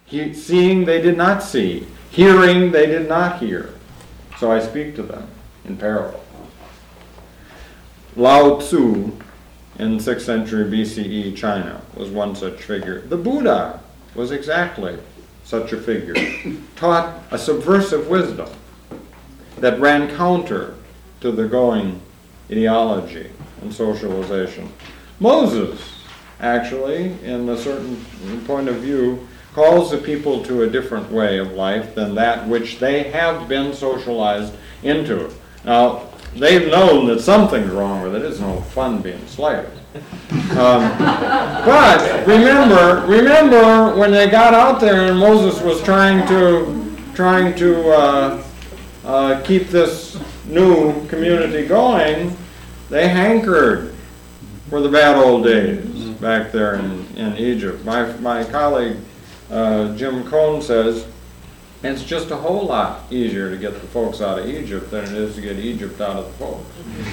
Seeing they did not see. Hearing they did not hear. So I speak to them in parable. Lao Tzu in 6th century BCE China was one such figure. The Buddha was exactly such a figure. Taught a subversive wisdom that ran counter to the going ideology and socialization. Moses, actually, in a certain point of view, calls the people to a different way of life than that which they have been socialized into. Now, they've known that something's wrong with it. It's no fun being slaves. But remember when they got out there and Moses was trying to keep this new community going, they hankered for the bad old days back there in Egypt. My colleague Jim Cohn says it's just a whole lot easier to get the folks out of Egypt than it is to get Egypt out of the folks.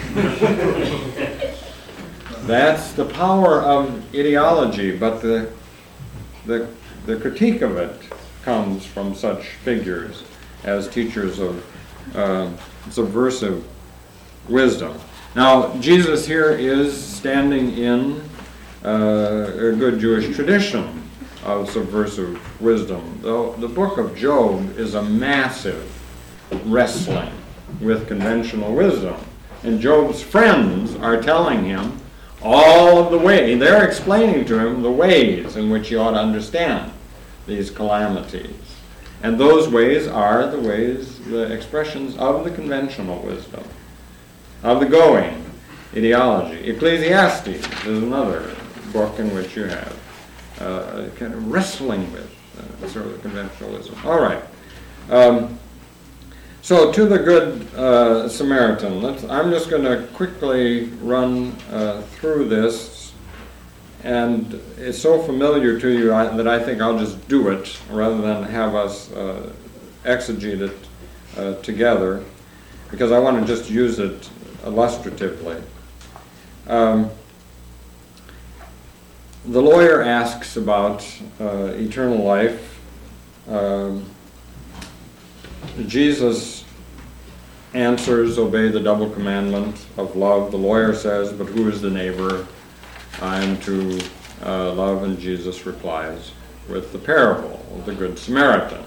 That's the power of ideology, but the critique of it comes from such figures as teachers of subversive wisdom. Now, Jesus here is standing in a good Jewish tradition of subversive wisdom. The book of Job is a massive wrestling with conventional wisdom. And Job's friends are telling him all of the way, they're explaining to him the ways in which he ought to understand these calamities. And those ways are the expressions of the conventional wisdom, of the going ideology. Ecclesiastes is another book in which you have kind of wrestling with sort of conventional wisdom. All right. So to the Good Samaritan. I'm just going to quickly run through this, and it's so familiar to you that I think I'll just do it rather than have us exegete it together, because I want to just use it illustratively. The lawyer asks about eternal life. Jesus answers, obey the double commandment of love. The lawyer says, but who is the neighbor I am to love? And Jesus replies with the parable of the Good Samaritan.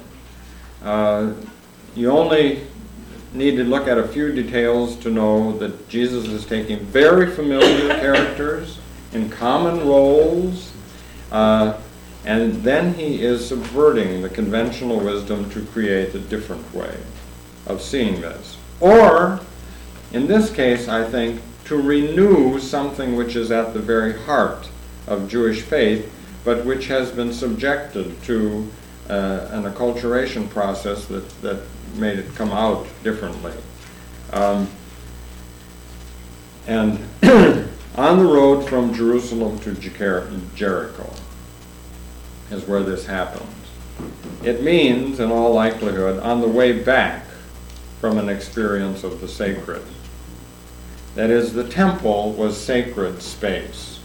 You only need to look at a few details to know that Jesus is taking very familiar characters in common roles, and then he is subverting the conventional wisdom to create a different way of seeing this. Or, in this case, I think, to renew something which is at the very heart of Jewish faith, but which has been subjected to an acculturation process that made it come out differently. And on the road from Jerusalem to Jericho is where this happens. It means, in all likelihood, on the way back from an experience of the sacred. That is, the temple was sacred space.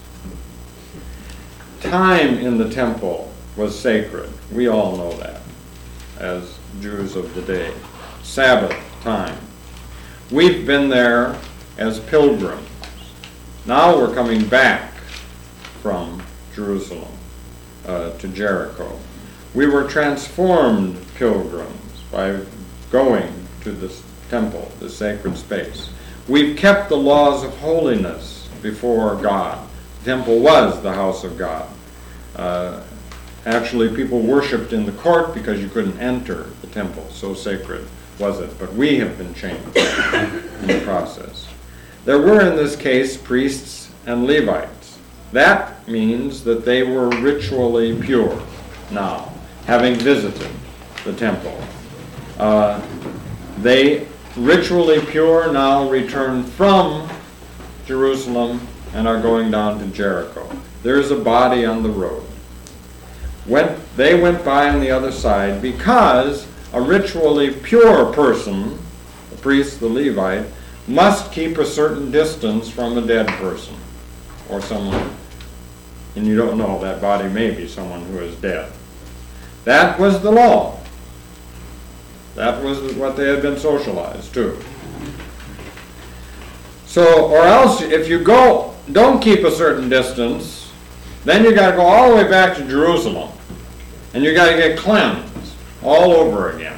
Time in the temple was sacred. We all know that as Jews of the day. Sabbath time. We've been there as pilgrims. Now we're coming back from Jerusalem to Jericho. We were transformed pilgrims by going to this temple, this sacred space. We've kept the laws of holiness before God. The temple was the house of God. Actually, people worshipped in the court because you couldn't enter the temple. So sacred was it. But we have been changed in the process. There were, in this case, priests and Levites. That means that they were ritually pure now, having visited the temple. They, ritually pure, now return from Jerusalem and are going down to Jericho. There is a body on the road. They went by on the other side because a ritually pure person, the priest, the Levite, must keep a certain distance from a dead person or someone. And you don't know, that body may be someone who is dead. That was the law. That was what they had been socialized to. So, or else, if you don't keep a certain distance, then you got to go all the way back to Jerusalem, and you got to get cleansed all over again.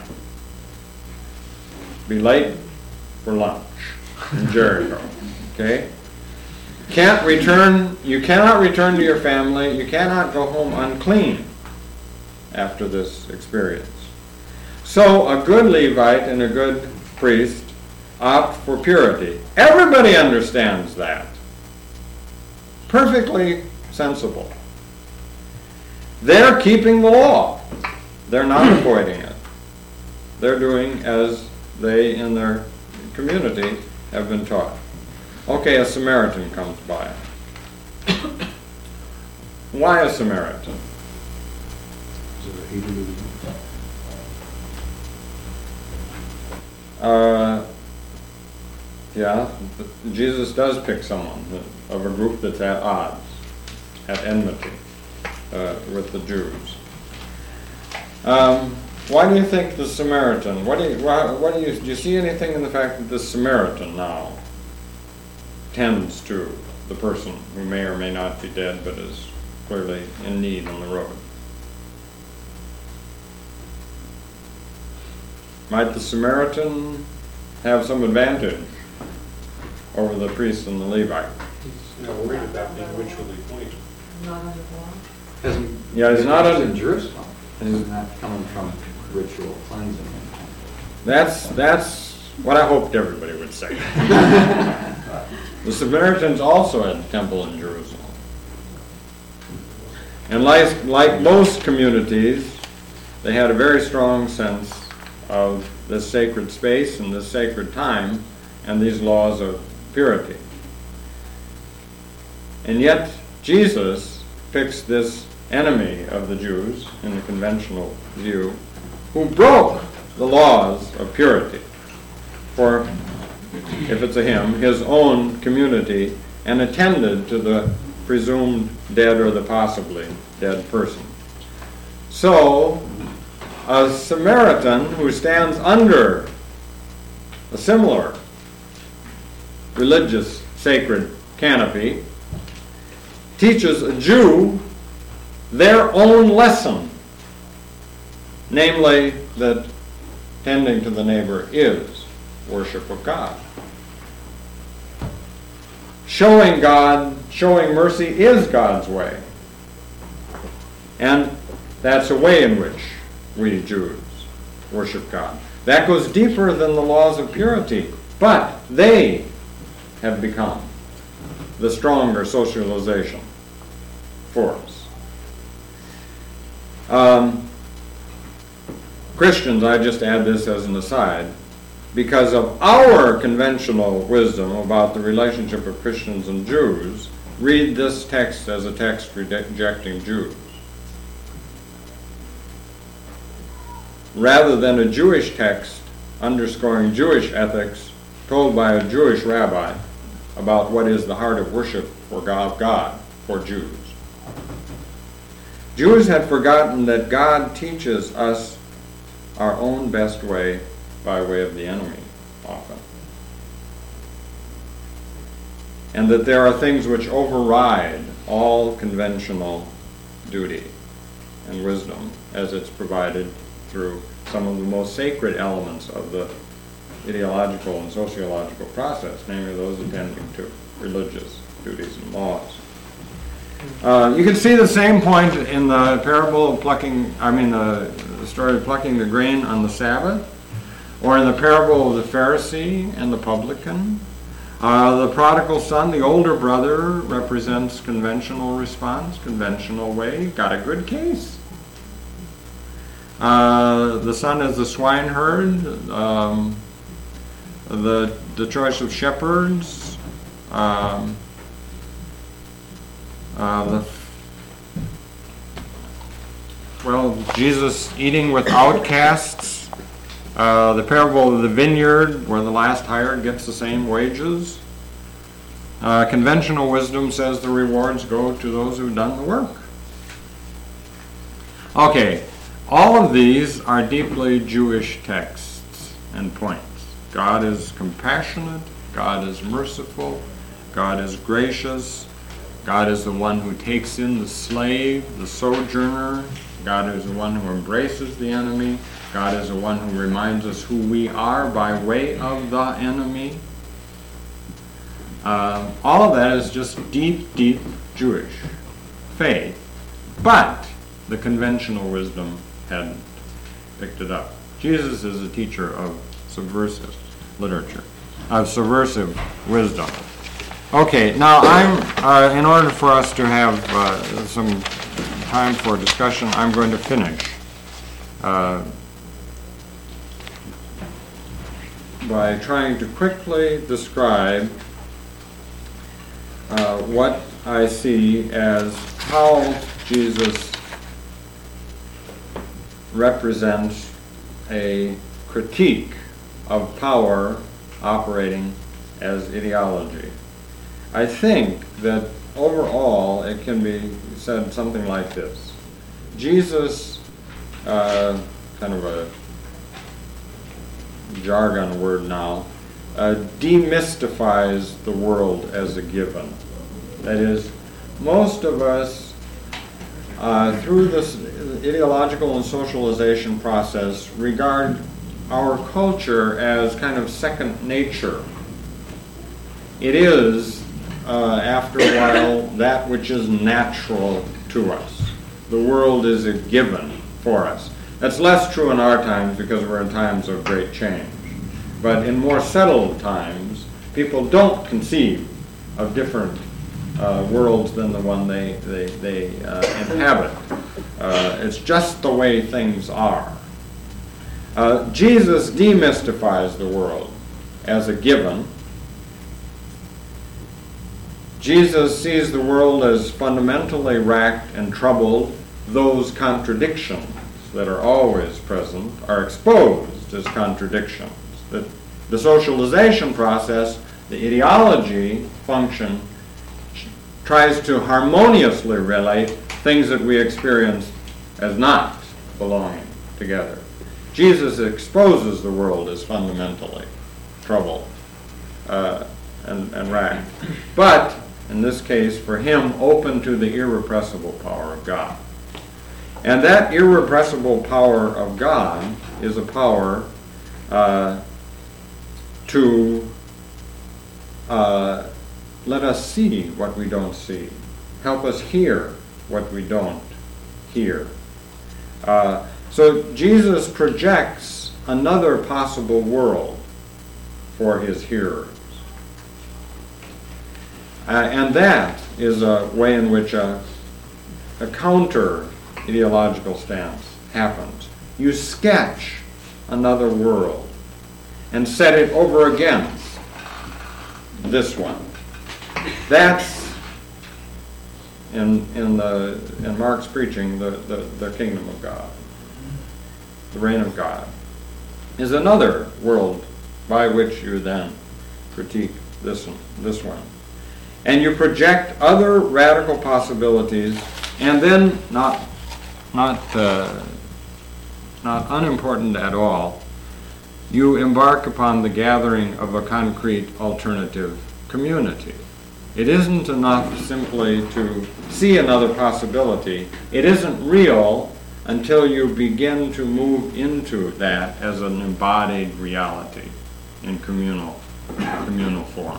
Be late for lunch in Jericho. Okay? You cannot return to your family. You cannot go home unclean after this experience. So a good Levite and a good priest opt for purity. Everybody understands that. Perfectly sensible. They're keeping the law. They're not avoiding it. They're doing as they in their community have been taught. Okay, a Samaritan comes by. Why a Samaritan? Yeah, Jesus does pick someone of a group that's at odds, at enmity with the Jews. Why do you think the Samaritan? Do you see anything in the fact that the Samaritan now tends to the person who may or may not be dead but is clearly in need on the road? Might the Samaritan have some advantage over the priest and the Levite? He's not worried about being ritually clean. Not under the law. Yeah, he's not in Jerusalem. Isn't that coming from ritual cleansing? That's what I hoped everybody would say. The Samaritans also had a temple in Jerusalem. And like most communities, they had a very strong sense of this sacred space and this sacred time and these laws of purity. And yet Jesus picks this enemy of the Jews in the conventional view who broke the laws of purity for, if it's a him, his own community, and attended to the presumed dead or the possibly dead person. So a Samaritan who stands under a similar religious sacred canopy teaches a Jew their own lesson, namely that tending to the neighbor is worship of God. Showing mercy is God's way. And that's a way in which we Jews worship God. That goes deeper than the laws of purity, but they have become the stronger socialization force. Christians, I just add this as an aside, because of our conventional wisdom about the relationship of Christians and Jews, read this text as a text rejecting Jews, rather than a Jewish text underscoring Jewish ethics told by a Jewish rabbi about what is the heart of worship for God for Jews. Jews had forgotten that God teaches us our own best way by way of the enemy, often. And that there are things which override all conventional duty and wisdom as it's provided through some of the most sacred elements of the ideological and sociological process, namely those attending to religious duties and laws. You can see the same point in the parable of the story of plucking the grain on the Sabbath, or in the parable of the Pharisee and the publican. The prodigal son, the older brother, represents conventional response, conventional way, got a good case. The son is the swineherd, the choice of shepherds, Jesus eating with outcasts, the parable of the vineyard where the last hired gets the same wages. Conventional wisdom says the rewards go to those who've done the work. Okay, All of these are deeply Jewish texts and points. God is compassionate, God is merciful, God is gracious, God is the one who takes in the slave, the sojourner, God is the one who embraces the enemy, God is the one who reminds us who we are by way of the enemy. All of that is just deep, deep Jewish faith, but the conventional wisdom hadn't picked it up. Jesus is a teacher of subversive literature, of subversive wisdom. Okay, now I'm, in order for us to have some time for discussion, I'm going to finish by trying to quickly describe what I see as how Jesus represents a critique of power operating as ideology. I think that overall it can be said something like this. Jesus, kind of a jargon word now, demystifies the world as a given. That is, most of us, through this ideological and socialization process, regard our culture as kind of second nature. It is, after a while, that which is natural to us. The world is a given for us. That's less true in our times because we're in times of great change. But in more settled times, people don't conceive of different worlds than the one they inhabit. It's just the way things are. Jesus demystifies the world as a given. Jesus sees the world as fundamentally racked and troubled. Those contradictions that are always present are exposed as contradictions. The socialization process, the ideology function, tries to harmoniously relate things that we experience as not belonging together. Jesus exposes the world as fundamentally troubled and racked, but in this case, for him, open to the irrepressible power of God. And that irrepressible power of God is a power to let us see what we don't see, help us hear what we don't hear. So Jesus projects another possible world for his hearers. And that is a way in which a counter ideological stance happens. You sketch another world and set it over against this one. That's in Mark's preaching, the kingdom of God, the reign of God, is another world by which you then critique this one. And you project other radical possibilities, and then not unimportant at all, you embark upon the gathering of a concrete alternative community. It isn't enough simply to see another possibility. It isn't real until you begin to move into that as an embodied reality in communal form.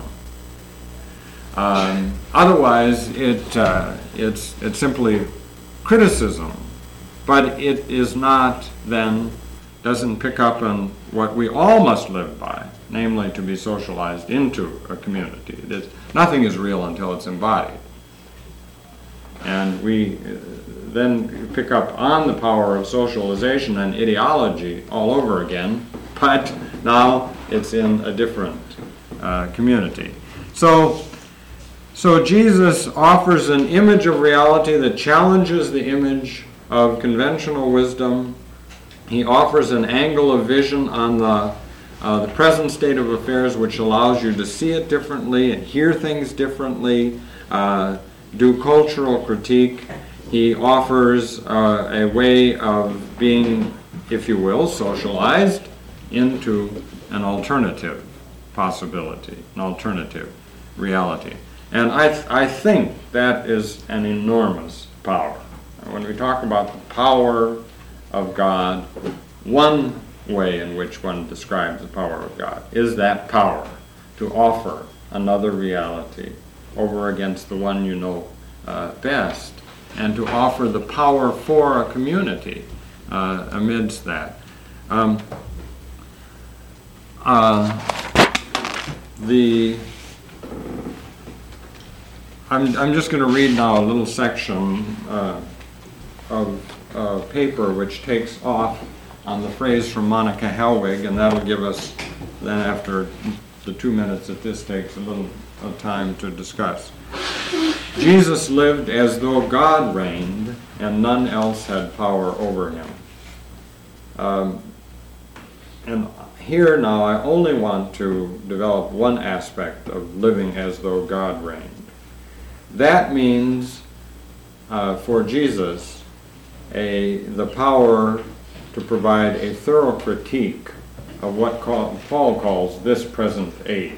Otherwise, it's simply criticism, but it is not then, doesn't pick up on what we all must live by, namely to be socialized into a community. Nothing is real until it's embodied. And we then pick up on the power of socialization and ideology all over again, but now it's in a different community. So Jesus offers an image of reality that challenges the image of conventional wisdom. He offers an angle of vision on the present state of affairs which allows you to see it differently and hear things differently, do cultural critique, he offers a way of being, if you will, socialized into an alternative possibility, an alternative reality. And I think that is an enormous power. When we talk about the power of God, one way in which one describes the power of God is that power to offer another reality over against the one you know best, and to offer the power for a community amidst that. I'm just going to read now a little section of paper which takes off on the phrase from Monica Helwig, and that'll give us, then after the 2 minutes that this takes, a little time to discuss. Jesus lived as though God reigned and none else had power over him. And here now I only want to develop one aspect of living as though God reigned. That means for Jesus the power to provide a thorough critique of what Paul calls this present age.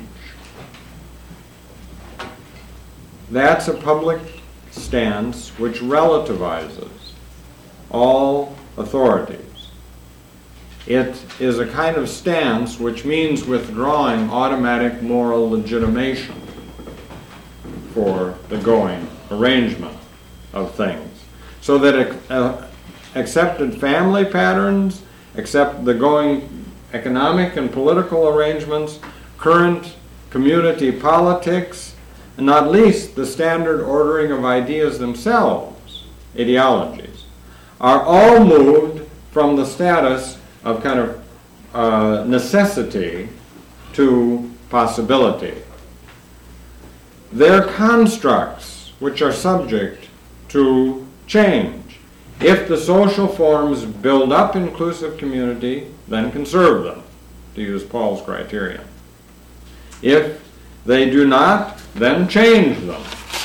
That's a public stance which relativizes all authorities. It is a kind of stance which means withdrawing automatic moral legitimation for the going arrangement of things, so that accepted family patterns, accept the going economic and political arrangements, current community politics, and not least the standard ordering of ideas themselves, ideologies, are all moved from the status of kind of necessity to possibility. They're constructs which are subject to change. If the social forms build up inclusive community, then conserve them, to use Paul's criterion. If they do not, then change them.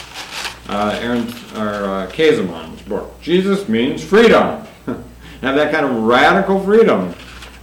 Kazeman's book. Jesus means freedom. Have that kind of radical freedom.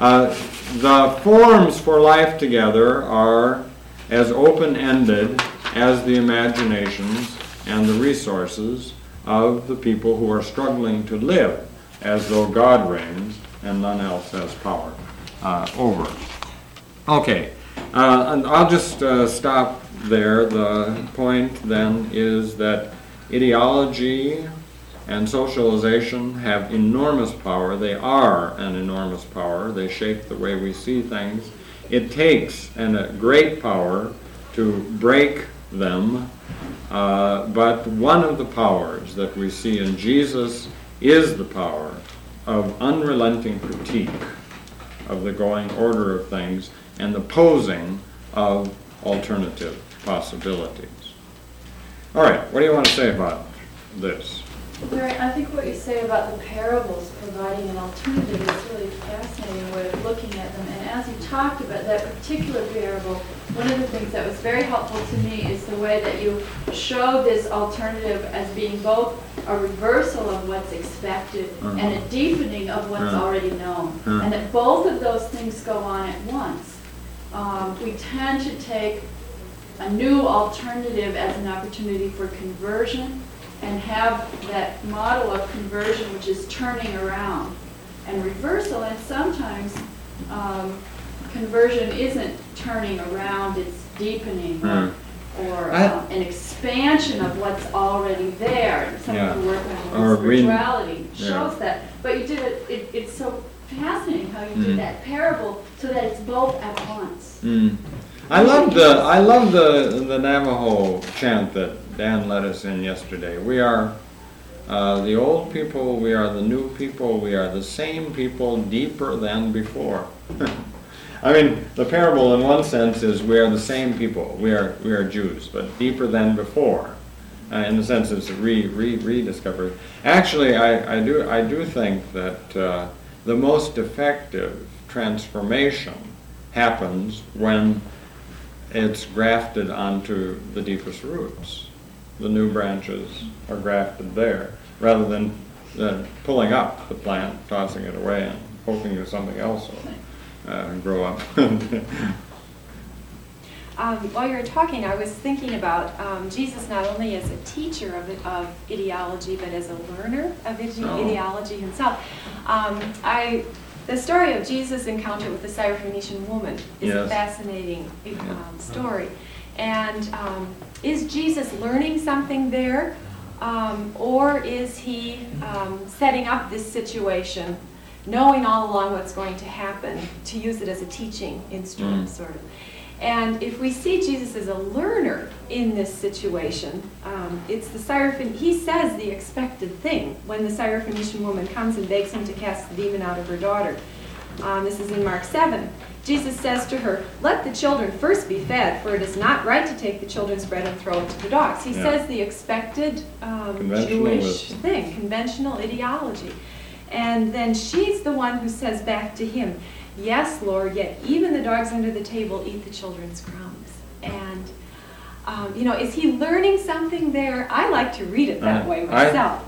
The forms for life together are as open-ended as the imaginations and the resources of the people who are struggling to live as though God reigns and none else has power over. Okay, and I'll just stop there. The point then is that ideology and socialization have enormous power. They are an enormous power. They shape the way we see things. It takes a great power to break them. But one of the powers that we see in Jesus is the power of unrelenting critique of the going order of things and the posing of alternative possibilities. All right, what do you want to say about this? Larry, I think what you say about the parables providing an alternative is really a fascinating way of looking at them. And as you talked about that particular parable, one of the things that was very helpful to me is the way that you show this alternative as being both a reversal of what's expected and a deepening of what's already known. And that both of those things go on at once. We tend to take a new alternative as an opportunity for conversion, and have that model of conversion which is turning around and reversal. And sometimes conversion isn't turning around, it's deepening or an expansion of what's already there. And some of the work on spirituality shows that. But you did it's so fascinating how you did that parable so that it's both at once. I love the Navajo chant that Dan led us in yesterday. We are the old people, we are the new people, we are the same people, deeper than before. I mean, the parable in one sense is we are the same people, we are Jews, but deeper than before. In the sense it's rediscovered. Actually, I do think that the most effective transformation happens when it's grafted onto the deepest roots. The new branches are grafted there. rather than pulling up the plant, tossing it away, and hoping that something else will grow up. While you were talking, I was thinking about Jesus not only as a teacher of ideology, but as a learner of ideology himself. The story of Jesus' encounter with the Syrophoenician woman is a Yes. fascinating story. And is Jesus learning something there, or is he setting up this situation, knowing all along what's going to happen, to use it as a teaching instrument, sort of? And if we see Jesus as a learner in this situation, it's he says the expected thing when the Syrophoenician woman comes and begs him to cast the demon out of her daughter. This is in Mark 7. Jesus says to her, "Let the children first be fed, for it is not right to take the children's bread and throw it to the dogs." He says the expected Jewish wisdom. thing, conventional ideology. And then she's the one who says back to him, "Yes, Lord, yet even the dogs under the table eat the children's crumbs." And, is he learning something there? I like to read it that way myself.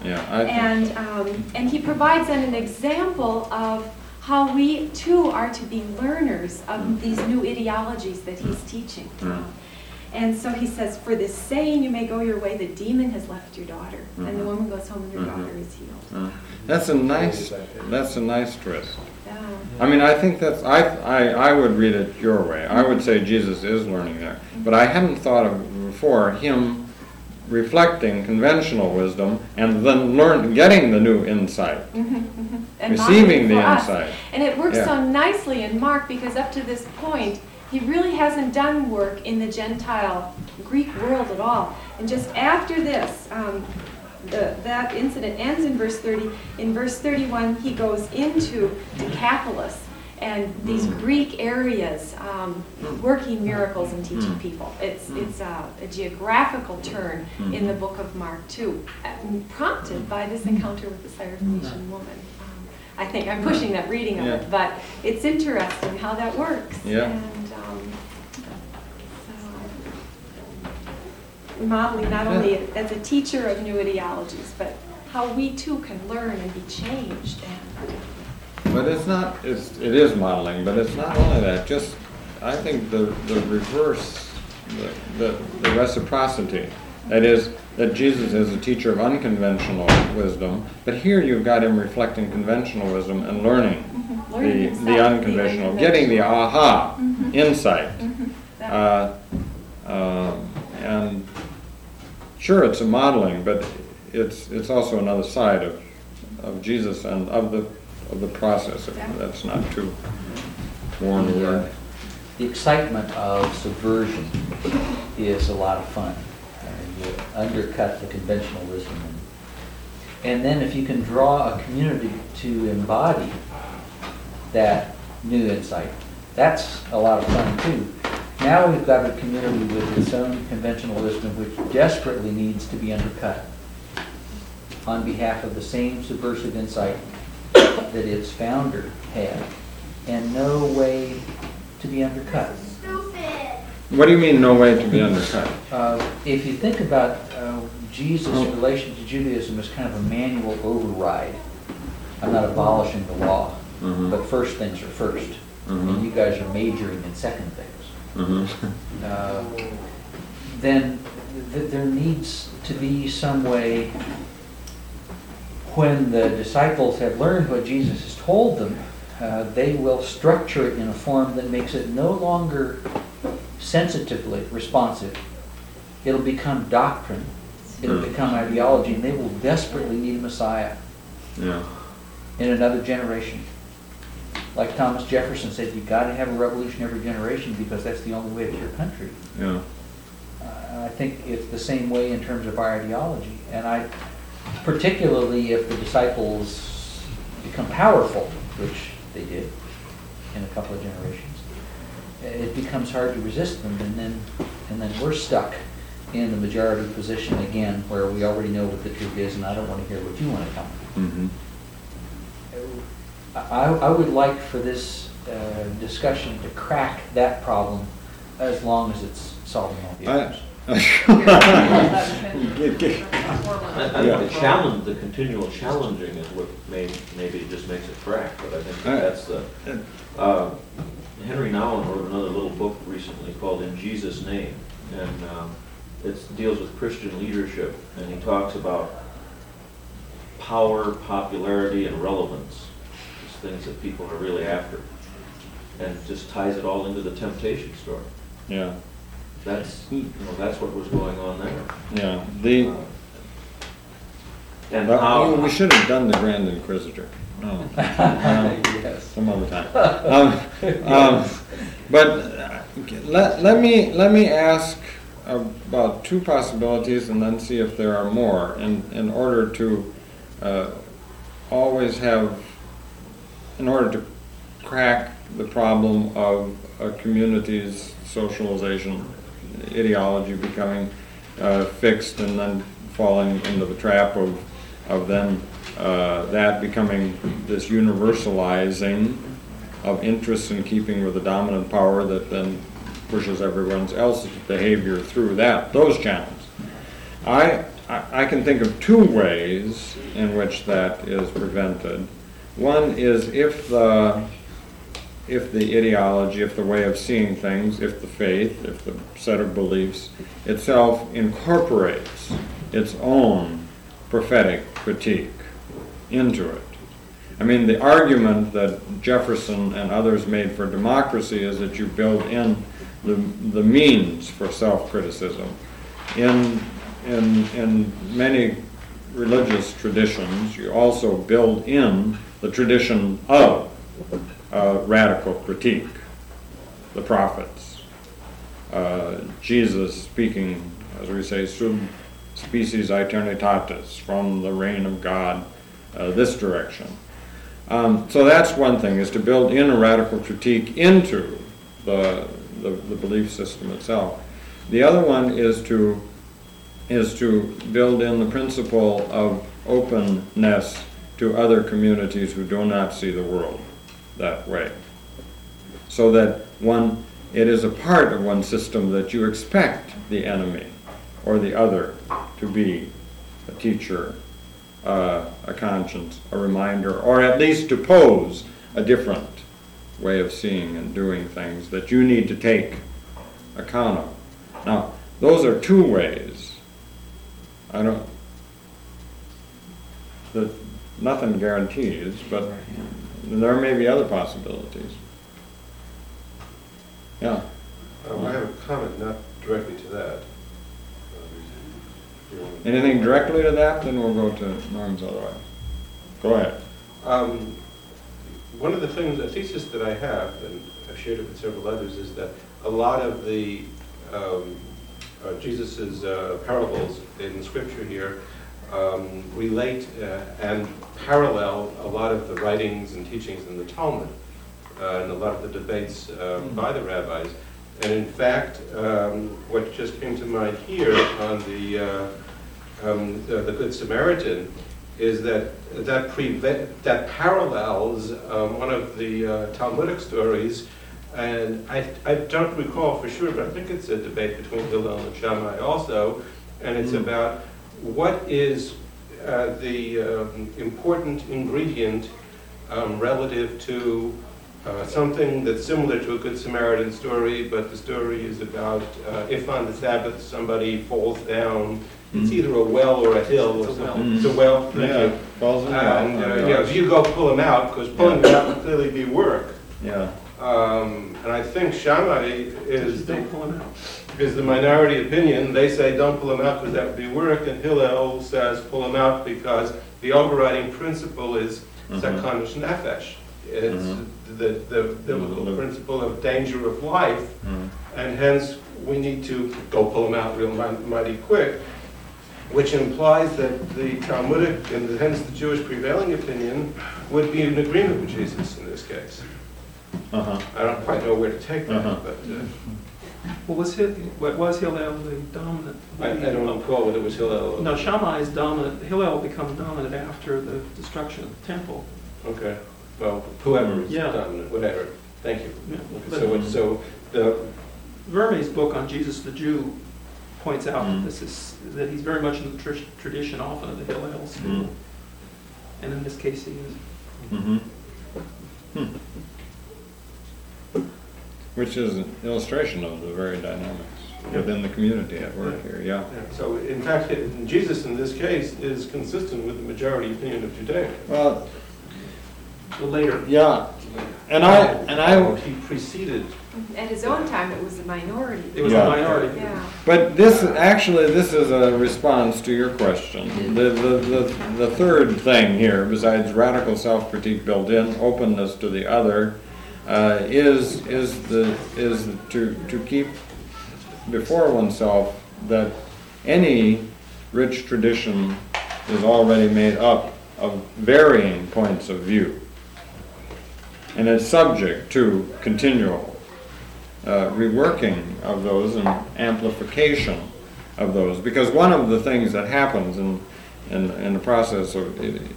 And he provides then an example of how we too are to be learners of these new ideologies that he's teaching. And so he says, "For this saying you may go your way, the demon has left your daughter." And the woman goes home and her daughter is healed. That's a nice twist. I mean, I think I would read it your way. I would say Jesus is learning there. But I hadn't thought of before him reflecting conventional wisdom and then getting the new insight. And Receiving the for us. insight. And it works so nicely in Mark, because up to this point, he really hasn't done work in the Gentile Greek world at all. And just after this, that incident ends in verse 30. In verse 31, he goes into Decapolis and these Greek areas, working miracles and teaching people. It's a geographical turn in the book of Mark too, prompted by this encounter with the Syrophoenician woman. I think I'm pushing that reading of it, but it's interesting how that works. And modeling not only as a teacher of new ideologies, but how we too can learn and be changed. But it is modeling, but it's not only that. Just, I think the reverse, the reciprocity. That is, that Jesus is a teacher of unconventional wisdom, but here you've got him reflecting conventional wisdom and learning the unconventional, getting the aha insight. And sure, it's a modeling, but it's also another side of Jesus and of the process. That's not too worn a word. The excitement of subversion is a lot of fun. You undercut the conventional wisdom. And then if you can draw a community to embody that new insight, that's a lot of fun too. Now we've got a community with its own conventional wisdom which desperately needs to be undercut on behalf of the same subversive insight that its founder had, and no way to be undercut. What do you mean, no way to be undercut? If you think about Jesus' relation to Judaism as kind of a manual override, I'm not abolishing the law, but first things are first, and you guys are majoring in second things. Then there needs to be some way, when the disciples have learned what Jesus has told them, they will structure it in a form that makes it no longer sensitively responsive. It'll become doctrine. It'll become ideology, and they will desperately need a Messiah in another generation. Like Thomas Jefferson said, you've got to have a revolution every generation because that's the only way to your country. I think it's the same way in terms of our ideology. And particularly if the disciples become powerful, which they did in a couple of generations, it becomes hard to resist them, and then we're stuck in the majority position again, where we already know what the truth is, and I don't want to hear what you want to tell me. I would like for this discussion to crack that problem, as long as it's solving all the others. I Yeah. think the challenge, the continual challenging is what maybe just makes it crack, but I think that's the, Henry Nouwen wrote another little book recently called In Jesus' Name, and it deals with Christian leadership, and he talks about power, popularity, and relevance, these things that people are really after, and just ties it all into the temptation story. Yeah, That's, that's what was going on there. yeah. And how, We should have done the Grand Inquisitor. No. Yes. Some other time. But let me ask about two possibilities and then see if there are more in order to in order to crack the problem of a community's socialization ideology becoming fixed and then falling into the trap of then that becoming this universalizing of interests in keeping with the dominant power that then pushes everyone else's behavior through those channels. I can think of two ways in which that is prevented. One is if the ideology, if the way of seeing things, if the faith, if the set of beliefs itself incorporates its own prophetic critique into it. I mean, the argument that Jefferson and others made for democracy is that you build in the means for self-criticism. In many religious traditions, you also build in the tradition of radical critique. The prophets, Jesus speaking, as we say, sub species aeternitatis, from the reign of God, this direction. So that's one thing, is to build in a radical critique into the belief system itself. The other one is to build in the principle of openness to other communities who do not see the world that way. So that it is a part of one system that you expect the enemy or the other to be a teacher, a conscience, a reminder, or at least to pose a different way of seeing and doing things that you need to take account of. Now, those are two ways. Nothing guarantees, but there may be other possibilities. Yeah. I have a comment, not directly to that. Anything directly to that, then we'll go to Norm's otherwise. Go ahead. One of the things, a thesis that I have, and I've shared it with several others, is that a lot of the Jesus's parables in Scripture here relate and parallel a lot of the writings and teachings in the Talmud and a lot of the debates by the rabbis. And in fact, what just came to mind here on the Good Samaritan is that parallels one of the Talmudic stories, and I don't recall for sure, but I think it's a debate between Hillel and Shammai also, and it's about what is the important ingredient relative to something that's similar to a Good Samaritan story, but the story is about if on the Sabbath somebody falls down. It's either a well or a hill or something. It's a well. Yeah, falls in And you go pull them out, because pulling them out would clearly be work. Yeah. And I think Shammai is the minority opinion. They say don't pull them out because that would be work, and Hillel says pull them out because the overriding principle is sakanus nefesh. It's the biblical principle of danger of life, and hence we need to go pull them out real mighty quick, which implies that the Talmudic and hence the Jewish prevailing opinion would be in agreement with Jesus in this case. I don't quite know where to take that, but Well, was Hillel the dominant? I don't recall whether it was Hillel. No, Shammai is dominant. Hillel becomes dominant after the destruction of the temple. Okay. Well, whoever is Yeah. dominant, whatever. Thank you. Yeah. Okay, so the Verme's book on Jesus the Jew points out that he's very much in the tradition often of the Hillel school. And in this case, he is. Which is an illustration of the very dynamics within the community at work here, yeah. So in fact, Jesus in this case is consistent with the majority opinion of today. Well, The later. yeah, and He preceded. At his own time, it was a minority. It was Yeah. a minority. Yeah. but this is a response to your question. The third thing here, besides radical self-critique built in, openness to the other, is to keep before oneself that any rich tradition is already made up of varying points of view, and it's subject to continual reworking of those and amplification of those, because one of the things that happens in the process of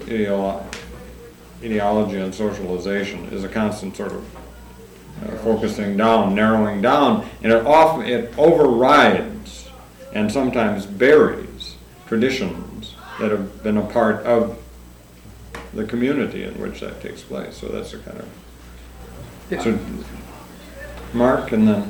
ideology and socialization is a constant sort of focusing down, narrowing down, and it overrides and sometimes buries traditions that have been a part of the community in which that takes place. So that's a kind of... So, Mark, and then...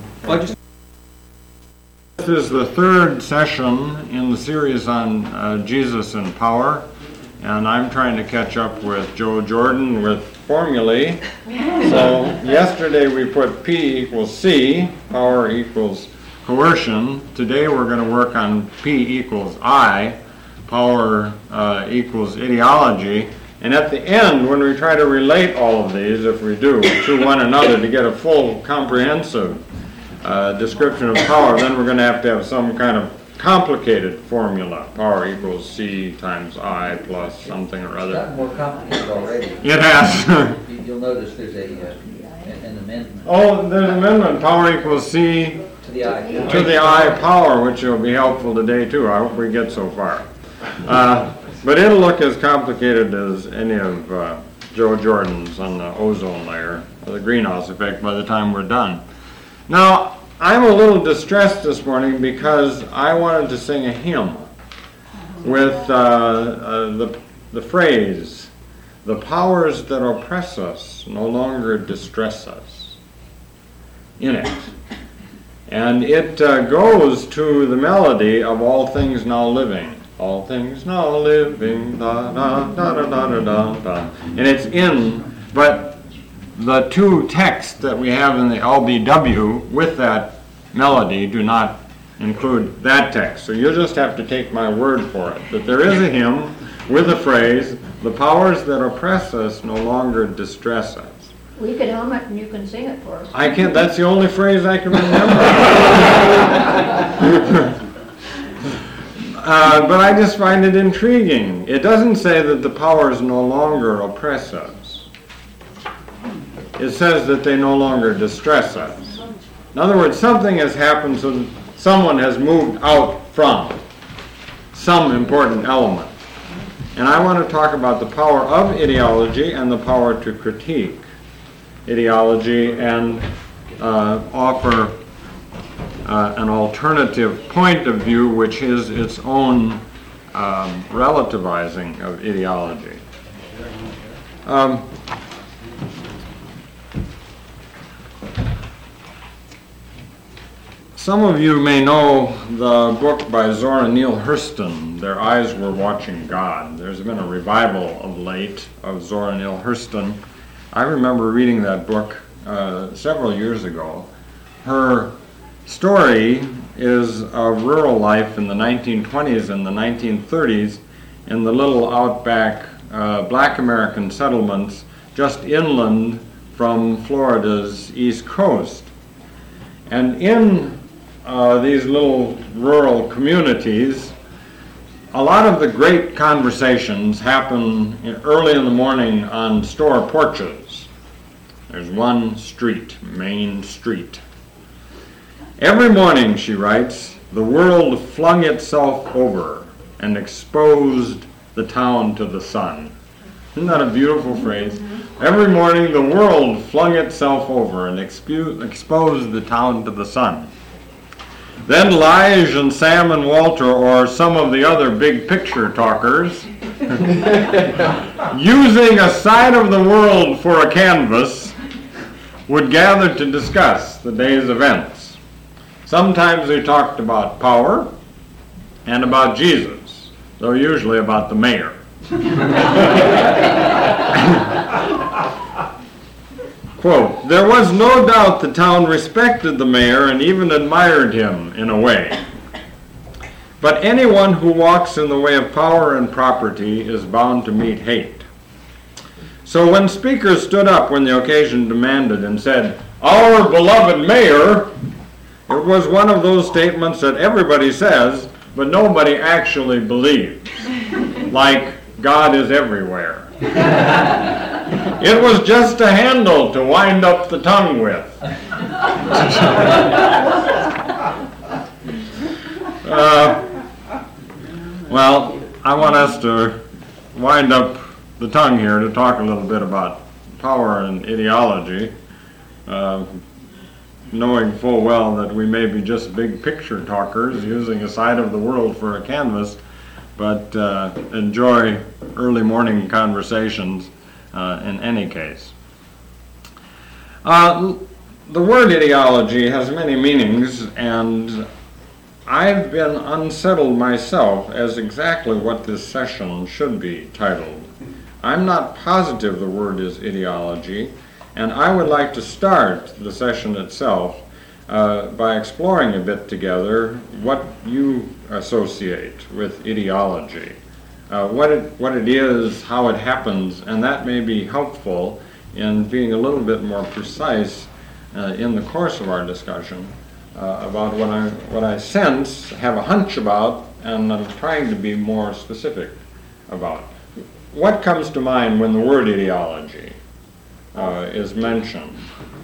This is the third session in the series on Jesus and power, and I'm trying to catch up with Joe Jordan with formulae. So yesterday we put P equals C, power equals coercion. Today we're going to work on P equals I, power equals ideology. And at the end, when we try to relate all of these, if we do, to one another to get a full comprehensive description of power, then we're going to have some kind of complicated formula. Power equals C times I plus something or It's other. gotten more complicated already. It has. You'll notice there's an amendment Oh, there's an amendment. Power equals C to the I. to the I power, which will be helpful today too. I hope we get so far. But it'll look as complicated as any of Joe Jordan's on the ozone layer, or the greenhouse effect, by the time we're done. Now, I'm a little distressed this morning because I wanted to sing a hymn with the phrase, "The powers that oppress us no longer distress us," in it. And it goes to the melody of "All Things Now Living." All things now living, da da da da da da da da. And it's in, but the two texts that we have in the LBW with that melody do not include that text. So you'll just have to take my word for it, that there is a hymn with the phrase, "The powers that oppress us no longer distress us." We can hum it and you can sing it for us. I can't, that's the only phrase I can remember. But I just find it intriguing. It doesn't say that the powers no longer oppress us. It says that they no longer distress us. In other words, something has happened, so someone has moved out from some important element. And I want to talk about the power of ideology and the power to critique ideology and offer an alternative point of view, which is its own relativizing of ideology. Some of you may know the book by Zora Neale Hurston, Their Eyes Were Watching God. There's been a revival of late of Zora Neale Hurston. I remember reading that book several years ago. Her story is of rural life in the 1920s and the 1930s in the little outback black American settlements just inland from Florida's east coast. And in these little rural communities, a lot of the great conversations happen early in the morning on store porches. There's one street, Main Street. Every morning, she writes, the world flung itself over and exposed the town to the sun. Isn't that a beautiful phrase? Every morning, the world flung itself over and exposed the town to the sun. Then Lige and Sam and Walter, or some of the other big picture talkers, using a side of the world for a canvas, would gather to discuss the day's events. Sometimes they talked about power and about Jesus, though usually about the mayor. Quote, "There was no doubt the town respected the mayor and even admired him in a way. But anyone who walks in the way of power and property is bound to meet hate. So when speakers stood up when the occasion demanded and said, 'Our beloved mayor,' it was one of those statements that everybody says, but nobody actually believes. Like, God is everywhere. It was just a handle to wind up the tongue with." Well, I want us to wind up the tongue here to talk a little bit about power and ideology, knowing full well that we may be just big picture talkers using a side of the world for a canvas, but enjoy early morning conversations in any case. The word ideology has many meanings, and I've been unsettled myself as exactly what this session should be titled. I'm not positive the word is ideology, and I would like to start the session itself by exploring a bit together what you associate with ideology, what it is, how it happens, and that may be helpful in being a little bit more precise in the course of our discussion about what I sense, have a hunch about, and I'm trying to be more specific about. What comes to mind when the word ideology is mentioned?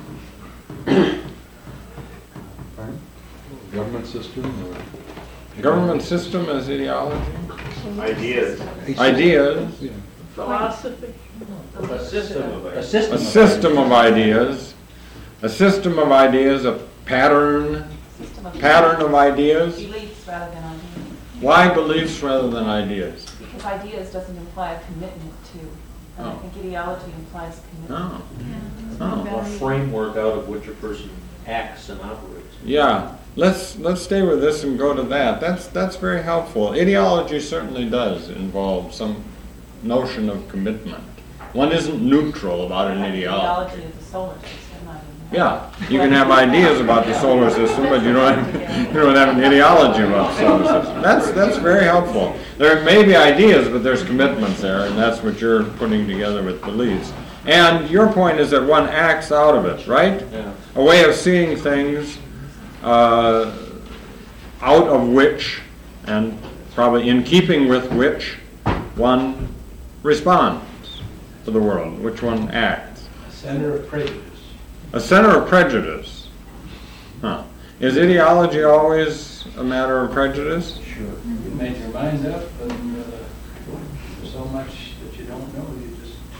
Government system or? Government system as ideology? Ideas. Ideas. Philosophy. A system of A ideas. system. A system of ideas. A system of ideas, a pattern of ideas. Beliefs rather than ideas. Why beliefs rather than ideas? Because ideas doesn't imply a commitment to. And I Oh. think ideology implies commitment. Oh. A framework out of which a person acts and operates. Yeah, let's stay with this and go to that. That's very helpful. Ideology certainly does involve some notion of commitment. One isn't neutral about an ideology. Ideology is the solar system. Yeah, you can have ideas about the solar system, but you don't have an ideology about the solar system. That's very helpful. There may be ideas, but there's commitments there, and that's what you're putting together with beliefs. And your point is that one acts out of it, right? Yeah. A way of seeing things out of which, and probably in keeping with which, one responds to the world, which one acts. Center of prejudice. A center of prejudice. Huh. Is ideology always a matter of prejudice? Sure. You make your mind up, but there's so much that you don't know, you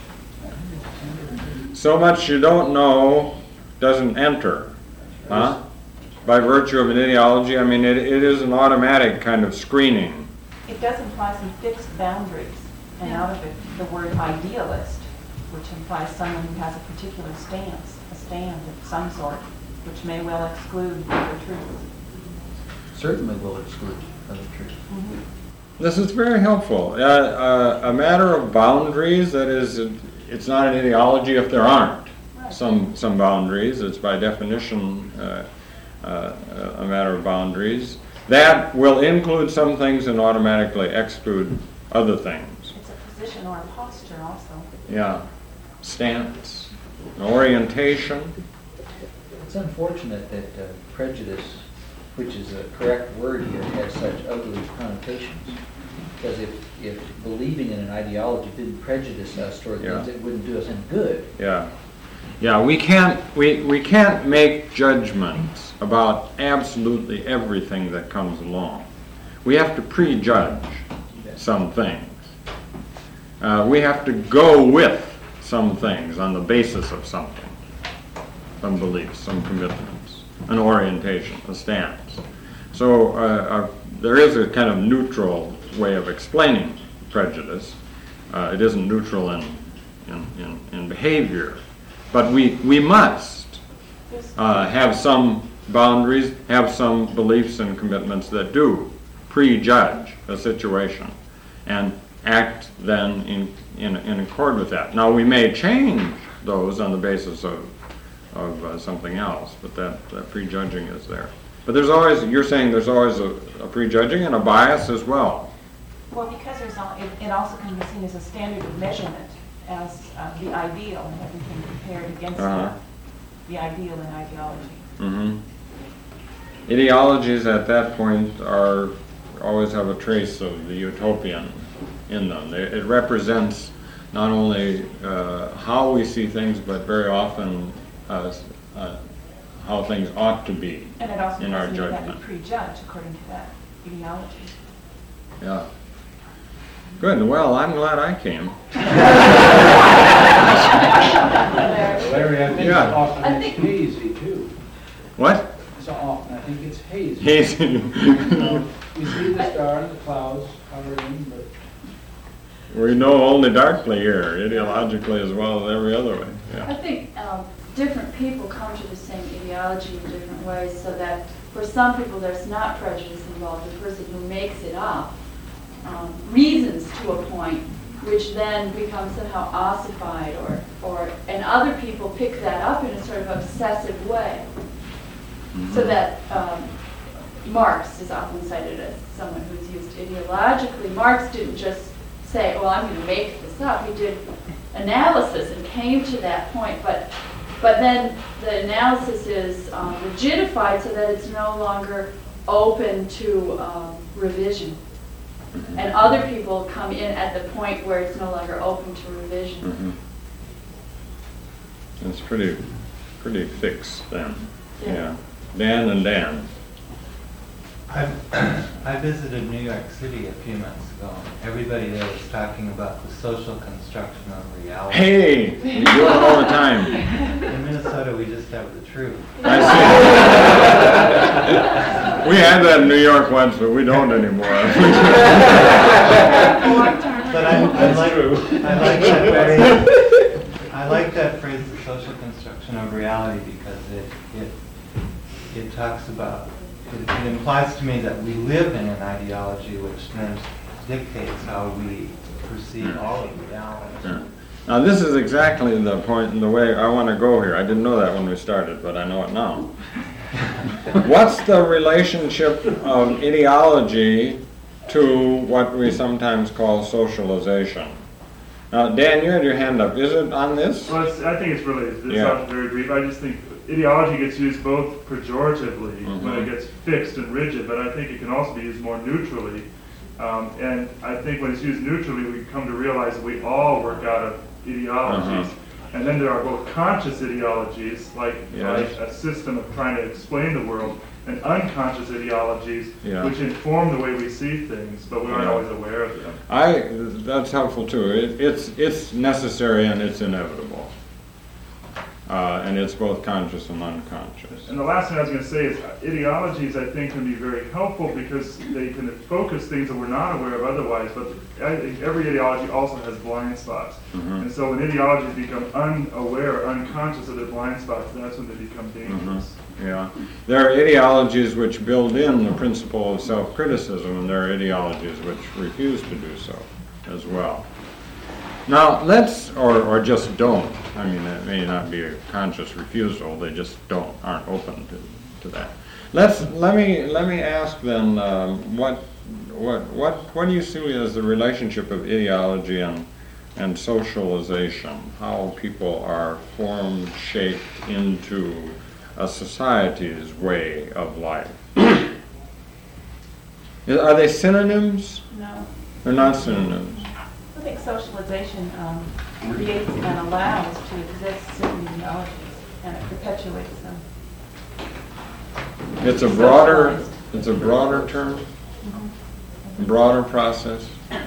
just. So much you don't know doesn't enter. Huh? By virtue of an ideology, I mean, it is an automatic kind of screening. It does imply some fixed boundaries, and out of it, the word idealist, which implies someone who has a particular stance, a stand of some sort, which may well exclude other truths. Certainly will exclude other truths. This is very helpful. A matter of boundaries, that is, it's not an ideology if there aren't some boundaries. It's by definition a matter of boundaries. That will include some things and automatically exclude other things. It's a position or a posture also. Yeah. Stance, orientation. It's unfortunate that prejudice, which is a correct word here, has such ugly connotations. Because if believing in an ideology didn't prejudice us toward things, it wouldn't do us any good. Yeah. Yeah, we can't make judgments about absolutely everything that comes along. We have to prejudge some things. We have to go with some things on the basis of something, some beliefs, some commitments, an orientation, a stance. So there is a kind of neutral way of explaining prejudice. It isn't neutral in behavior, but we must have some boundaries, have some beliefs and commitments that do prejudge a situation and act then in accord with that. Now, we may change those on the basis of something else, but that prejudging is there. But there's always, you're saying there's always a prejudging and a bias as well. Well, because it also can be seen as a standard of measurement, as the ideal, and everything compared against the ideal in ideology. Mm-hmm. Ideologies at that point always have a trace of the utopian in them. It represents not only how we see things, but very often how things ought to be And it also in our doesn't mean that judgment. we prejudge according to that ideology. Yeah. Good. Well, I'm glad I came. Larry, I think Yeah. often I it's think- hazy too. What? So often, I think it's hazy. Hazy. You see the star and the clouds covering, but We know only darkly here, ideologically as well as every other way. I Yeah. think different people come to the same ideology in different ways, so that for some people there's not prejudice involved. The person who makes it up reasons to a point, which then becomes somehow ossified, and other people pick that up in a sort of obsessive way. So that Marx is often cited as someone who's used ideologically. Marx didn't just say, well, I'm going to make this up. He did analysis and came to that point, but then the analysis is rigidified so that it's no longer open to revision. And other people come in at the point where it's no longer open to revision. It's pretty fixed then. Yeah. Yeah. Dan and Dan. I visited New York City a few months ago. Everybody there was talking about the social construction of reality. Hey, you do it all the time. In Minnesota, we just have the truth. I see. We had that in New York once, but we don't anymore. But I like that phrase, the social construction of reality, because it talks about, it implies to me that we live in an ideology which then dictates how we perceive all of reality. Yeah. Now, this is exactly the point and the way I want to go here. I didn't know that when we started, but I know it now. What's the relationship of ideology to what we sometimes call socialization? Now, Dan, you had your hand up. Is it on this? Well, I think it's related. It's Yeah. not very brief. I just think ideology gets used both pejoratively when it gets fixed and rigid, but I think it can also be used more neutrally. And I think when it's used neutrally, we come to realize that we all work out of ideologies. And then there are both conscious ideologies, like a system of trying to explain the world, and unconscious ideologies, which inform the way we see things, but we aren't always aware of them. That's helpful too. It's necessary and it's inevitable. And it's both conscious and unconscious. And the last thing I was going to say is ideologies, I think, can be very helpful because they can focus things that we're not aware of otherwise, but I think every ideology also has blind spots. And so when ideologies become unaware, unconscious of their blind spots, that's when they become dangerous. Yeah. There are ideologies which build in the principle of self-criticism, and there are ideologies which refuse to do so as well. Now, or just don't. I mean, it may not be a conscious refusal, they just aren't open to that. Let me ask then, what do you see as the relationship of ideology and socialization? How people are formed, shaped into a society's way of life? Are they synonyms? No. They're not synonyms. I think socialization creates and allows to exist certain ideologies, and it perpetuates them. It's a broader term, broader process.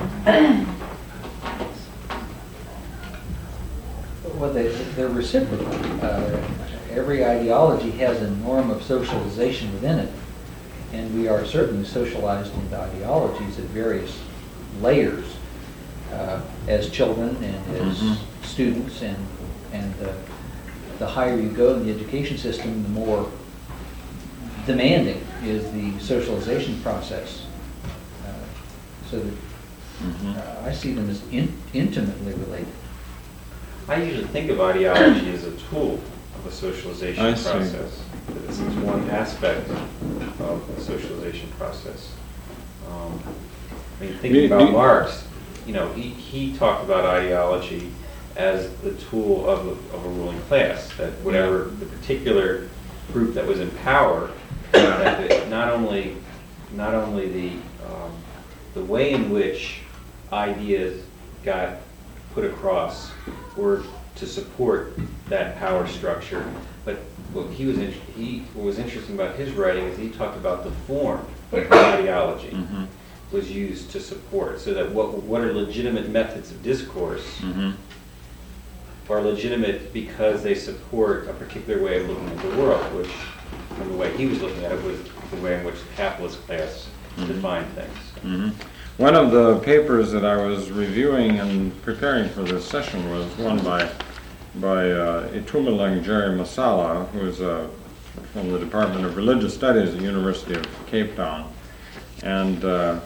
Well, they're reciprocal. Every ideology has a norm of socialization within it. and we are certainly socialized into ideologies at various layers as children and as students, and the higher you go in the education system, the more demanding is the socialization process. So that I see them as intimately related. I usually think of ideology as a tool of a socialization I see. process. It's one aspect of the socialization process. I mean, thinking about Marx, he talked about ideology as the tool of a ruling class, that whatever the particular group that was in power, that not only the way in which ideas got put across were to support that power structure, but what was interesting about his writing is he talked about the form of ideology was used to support, so that what are legitimate methods of discourse are legitimate because they support a particular way of looking at the world, which, from the way he was looking at it, was the way in which the capitalist class defined things. One of the papers that I was reviewing and preparing for this session was one by Itumeleng Jerry Masala, who is from the Department of Religious Studies at the University of Cape Town. And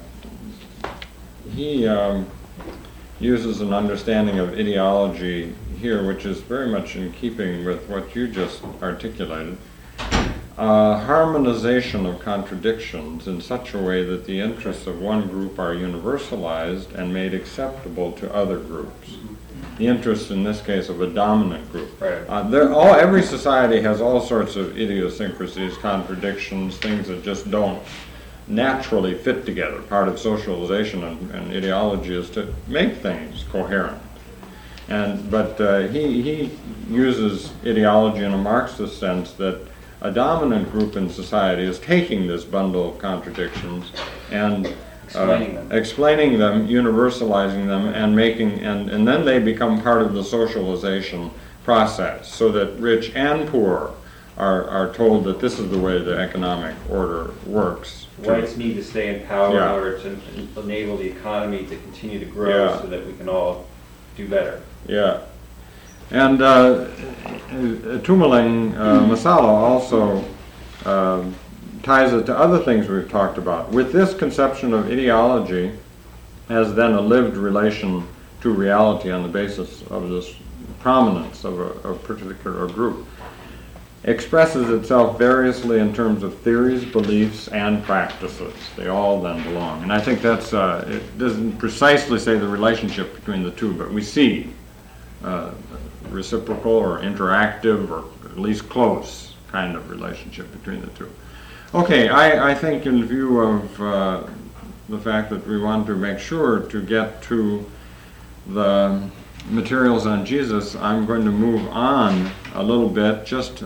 he uses an understanding of ideology here, which is very much in keeping with what you just articulated. Harmonization of contradictions in such a way that the interests of one group are universalized and made acceptable to other groups. The interests, in this case, of a dominant group. Right. Every society has all sorts of idiosyncrasies, contradictions, things that just don't naturally fit together. Part of socialization and ideology is to make things coherent. But he uses ideology in a Marxist sense that a dominant group in society is taking this bundle of contradictions and explaining them, universalizing them, and and then they become part of the socialization process, so that rich and poor are told that this is the way the economic order works. Whites need to stay in power in order to enable the economy to continue to grow so that we can all do better. Yeah. And Itumeleng Masala also ties it to other things we've talked about. With this conception of ideology as then a lived relation to reality on the basis of this prominence of a particular group, expresses itself variously in terms of theories, beliefs, and practices. They all then belong. And I think that's, it doesn't precisely say the relationship between the two, but we see reciprocal or interactive or at least close kind of relationship between the two. Okay, I think in view of the fact that we want to make sure to get to the materials on Jesus, I'm going to move on a little bit just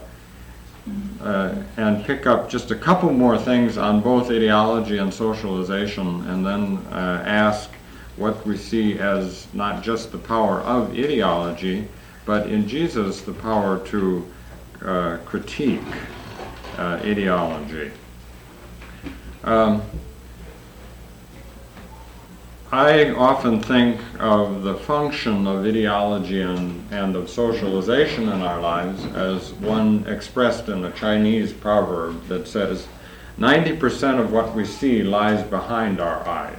and pick up just a couple more things on both ideology and socialization, and then ask what we see as not just the power of ideology, but in Jesus the power to critique ideology. I often think of the function of ideology and of socialization in our lives as one expressed in a Chinese proverb that says, 90% of what we see lies behind our eyes.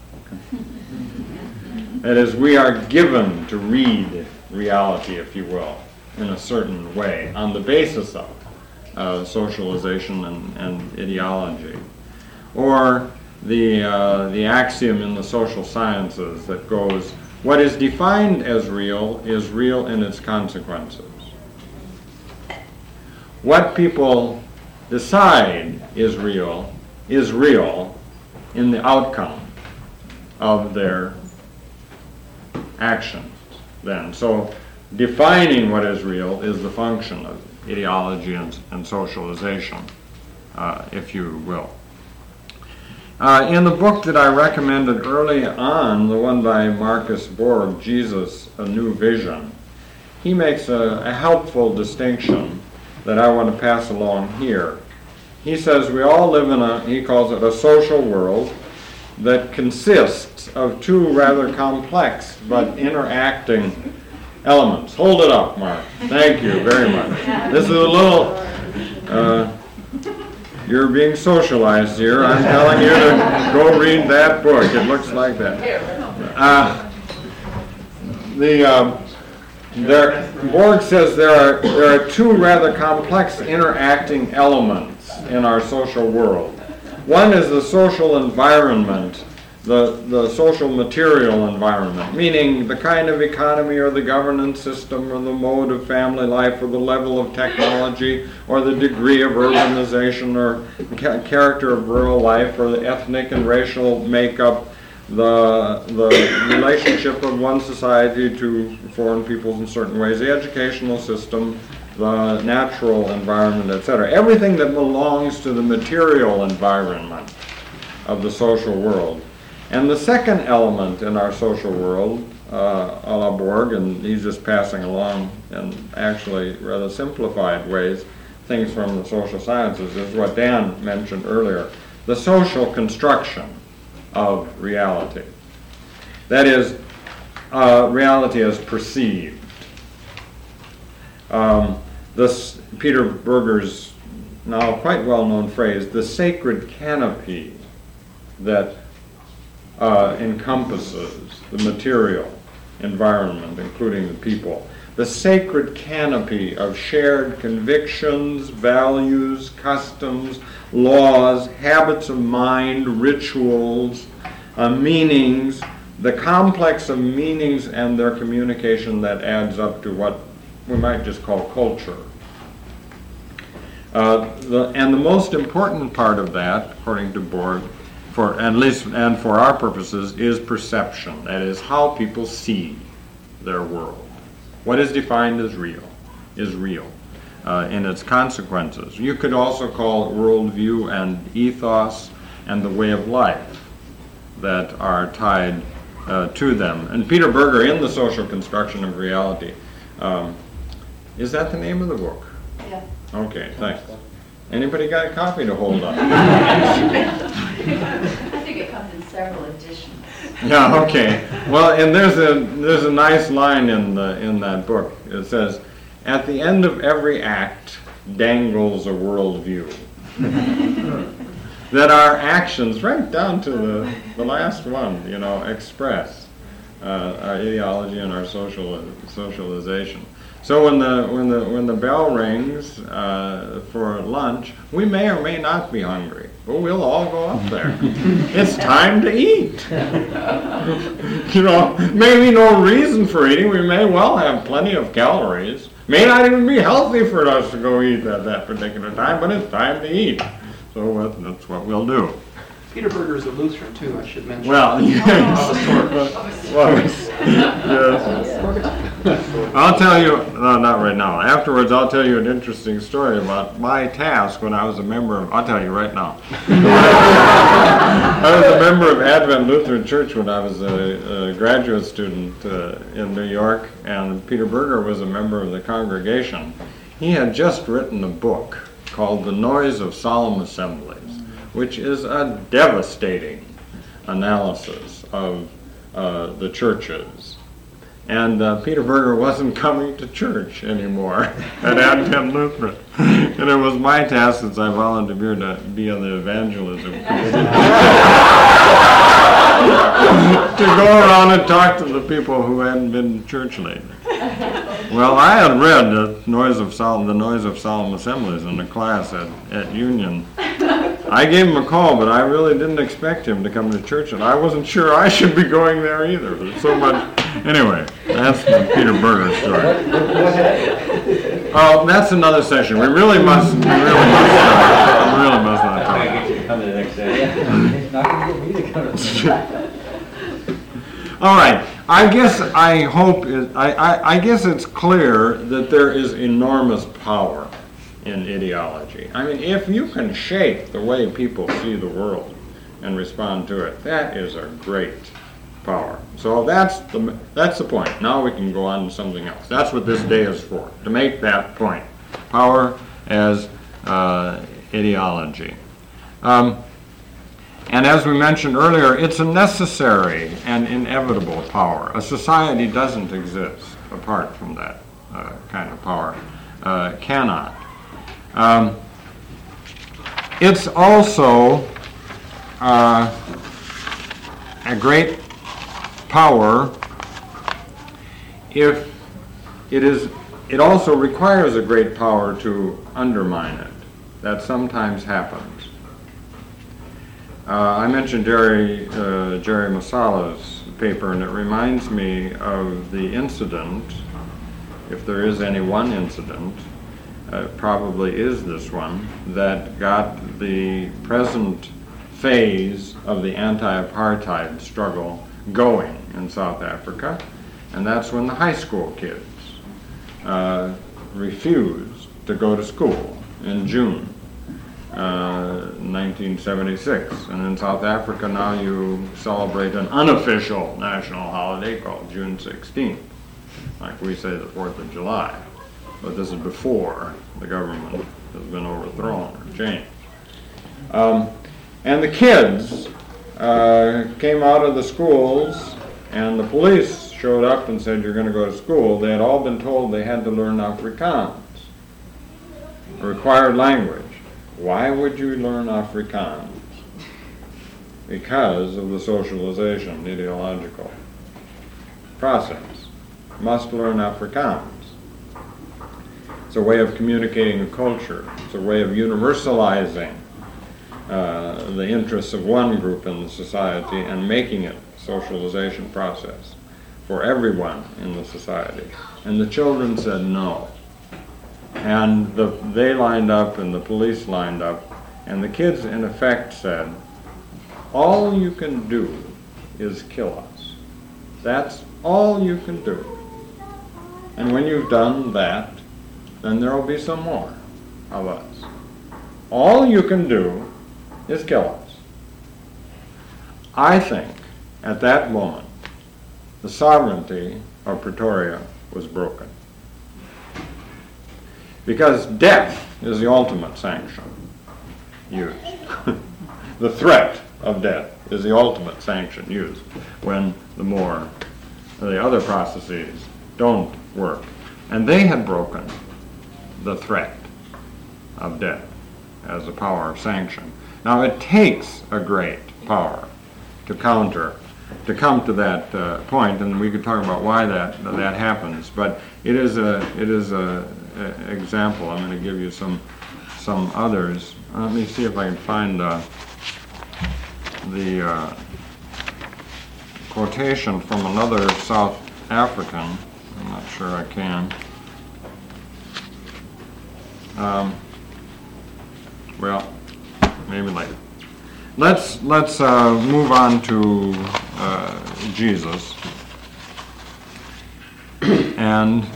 That is, we are given to read reality, if you will, in a certain way, on the basis of socialization and ideology. Or the axiom in the social sciences that goes, what is defined as real is real in its consequences. What people decide is real in the outcome of their actions then. So defining what is real is the function of ideology and socialization, if you will. In the book that I recommended early on, the one by Marcus Borg, Jesus, A New Vision, he makes a helpful distinction that I want to pass along here. he says we all live in he calls it a social world that consists of two rather complex but interacting elements. Hold it up, Mark. Thank you very much. This is a little, you're being socialized here. I'm telling you to go read that book. It looks like that. Borg says there are two rather complex interacting elements in our social world. One is the social environment, the social material environment, meaning the kind of economy or the governance system or the mode of family life or the level of technology or the degree of urbanization or character of rural life or the ethnic and racial makeup, the relationship of one society to foreign peoples in certain ways, the educational system, the natural environment, etc. Everything that belongs to the material environment of the social world. And the second element in our social world, a la Borg, and he's just passing along in actually rather simplified ways, things from the social sciences, is what Dan mentioned earlier, the social construction of reality. That is, reality as perceived. This Peter Berger's now quite well-known phrase, the sacred canopy that encompasses the material environment, including the people. The sacred canopy of shared convictions, values, customs, laws, habits of mind, rituals, meanings, the complex of meanings and their communication that adds up to what we might just call culture. And the most important part of that, according to Borg, for our purposes, is perception. That is how people see their world. What is defined as real is real in its consequences. You could also call it worldview and ethos and the way of life that are tied to them. And Peter Berger, in The Social Construction of Reality, is that the name of the book? Yeah. Okay, thanks. Anybody got a copy to hold up? I think it comes in several editions. Yeah, okay. Well, and there's a nice line in that book. It says, "At the end of every act dangles a worldview." That our actions, right down to the last one, express our ideology and our socialization. So when the bell rings for lunch, we may or may not be hungry, but we'll all go up there. It's time to eat. Maybe no reason for eating. We may well have plenty of calories. May not even be healthy for us to go eat at that particular time, but it's time to eat. So that's what we'll do. Peter Berger is a Lutheran too, I should mention. Well, yes. I'll tell you, no, not right now. Afterwards, I'll tell you an interesting story about my task when I was a member of, I'll tell you right now. I was a member of Advent Lutheran Church when I was a graduate student in New York, and Peter Berger was a member of the congregation. He had just written a book called The Noise of Solemn Assemblies, which is a devastating analysis of the churches. And Peter Berger wasn't coming to church anymore at Advent Lutheran. And it was my task, since I volunteered to be on the evangelism committee, to go around and talk to the people who hadn't been to church lately. Well, I had read The Noise of Solemn Assemblies in a class at Union. I gave him a call, but I really didn't expect him to come to church, and I wasn't sure I should be going there either. There's so much. Anyway, that's the Peter Berger story. Oh, that's another session. We really must not talk. Come to the next day. He's not going to get me to come to the All right. I guess it's clear that there is enormous power in ideology. I mean, if you can shape the way people see the world and respond to it, that is a great power. So that's the point. Now we can go on to something else. That's what this day is for, to make that point. Power as ideology. And as we mentioned earlier, it's a necessary and inevitable power. A society doesn't exist apart from that kind of power. Cannot. It's also a great power if it also requires a great power to undermine it. That sometimes happens. I mentioned Jerry Masala's paper, and it reminds me of the incident, if there is any one incident, probably is this one, that got the present phase of the anti-apartheid struggle going in South Africa, and that's when the high school kids refused to go to school in June 1976. And in South Africa now you celebrate an unofficial national holiday called June 16th, like we say the 4th of July. But this is before the government has been overthrown or changed. And the kids came out of the schools, and the police showed up and said, "You're going to go to school." They had all been told they had to learn Afrikaans, a required language. Why would you learn Afrikaans? Because of the socialization, ideological process. Must learn Afrikaans. It's a way of communicating a culture. It's a way of universalizing the interests of one group in the society and making it a socialization process for everyone in the society. And the children said no. And they lined up and the police lined up, and the kids in effect said, all you can do is kill us. That's all you can do. And when you've done that, then there will be some more of us. All you can do is kill us. I think at that moment the sovereignty of Pretoria was broken. Because death is the ultimate sanction used. The threat of death is the ultimate sanction used when the other processes don't work. And they had broken the threat of death as a power of sanction. Now it takes a great power to come to that point, and we could talk about why that happens. But it is a example. I'm going to give you some others. Let me see if I can find the quotation from another South African. I'm not sure I can. Well, maybe later. Let's move on to Jesus and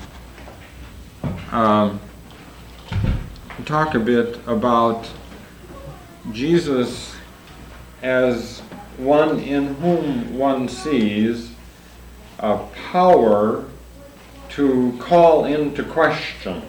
talk a bit about Jesus as one in whom one sees a power to call into question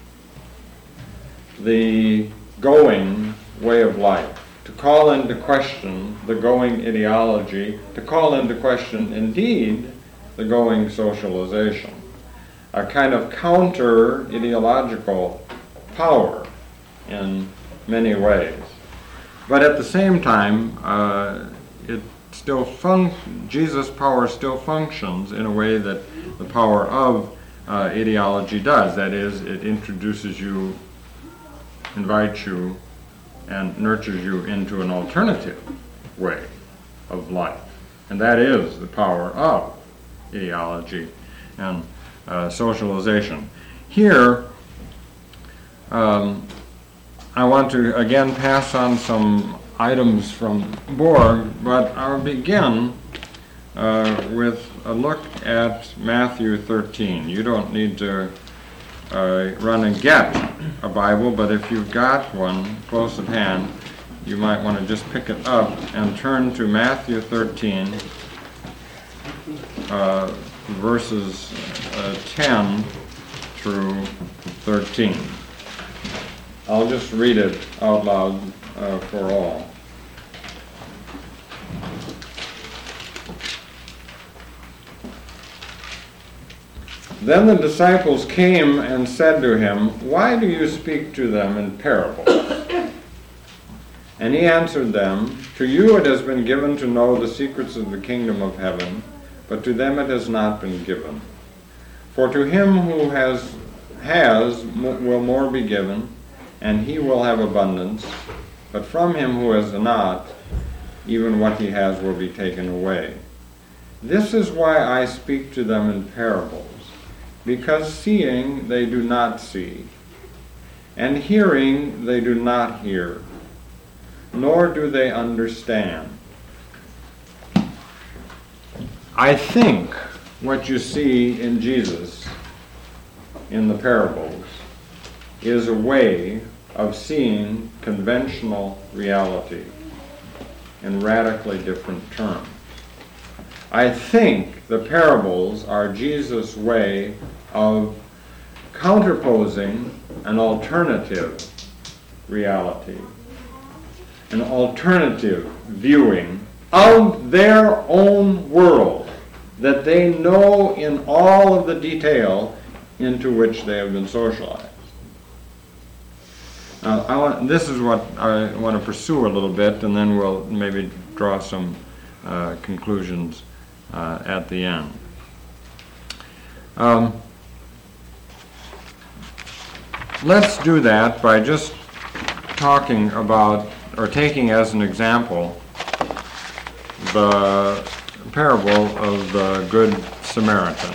the going way of life, to call into question the going ideology, to call into question, indeed, the going socialization. A kind of counter-ideological power in many ways. But at the same time, Jesus' power still functions in a way that the power of ideology does. That is, it introduces you, invites you, and nurtures you into an alternative way of life. And that is the power of ideology and socialization. Here, I want to again pass on some items from Borg, but I'll begin with a look at Matthew 13. You don't need to run and get a Bible, but if you've got one close at hand, you might want to just pick it up and turn to Matthew 13, verses 10 through 13. I'll just read it out loud for all. Then the disciples came and said to him, "Why do you speak to them in parables?" And he answered them, "To you it has been given to know the secrets of the kingdom of heaven, but to them it has not been given. For to him who has will more be given, and he will have abundance. But from him who has not, even what he has will be taken away. This is why I speak to them in parables, because seeing they do not see, and hearing they do not hear, nor do they understand." I think what you see in Jesus in the parables is a way of seeing conventional reality in radically different terms. I think the parables are Jesus' way of counterposing an alternative reality, an alternative viewing of their own world that they know in all of the detail into which they have been socialized. This is what I want to pursue a little bit, and then we'll maybe draw some conclusions at the end. Let's do that by just talking about, or taking as an example, the parable of the Good Samaritan,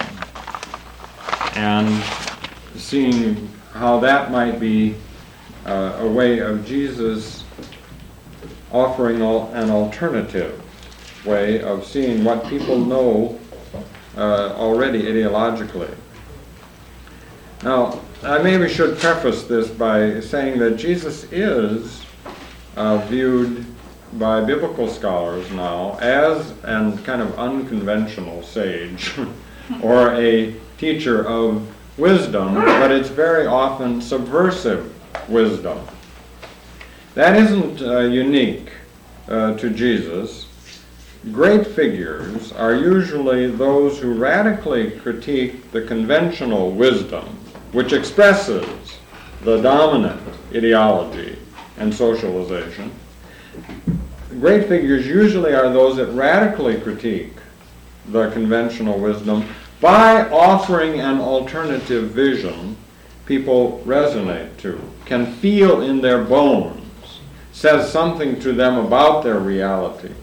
and seeing how that might be a way of Jesus offering an alternative way of seeing what people know already ideologically. Now, I maybe should preface this by saying that Jesus is viewed by biblical scholars now as a kind of unconventional sage or a teacher of wisdom, but it's very often subversive wisdom. That isn't unique to Jesus. Great figures are usually those who radically critique the conventional wisdom, which expresses the dominant ideology and socialization. Great figures usually are those that radically critique the conventional wisdom by offering an alternative vision people resonate to, can feel in their bones, says something to them about their reality.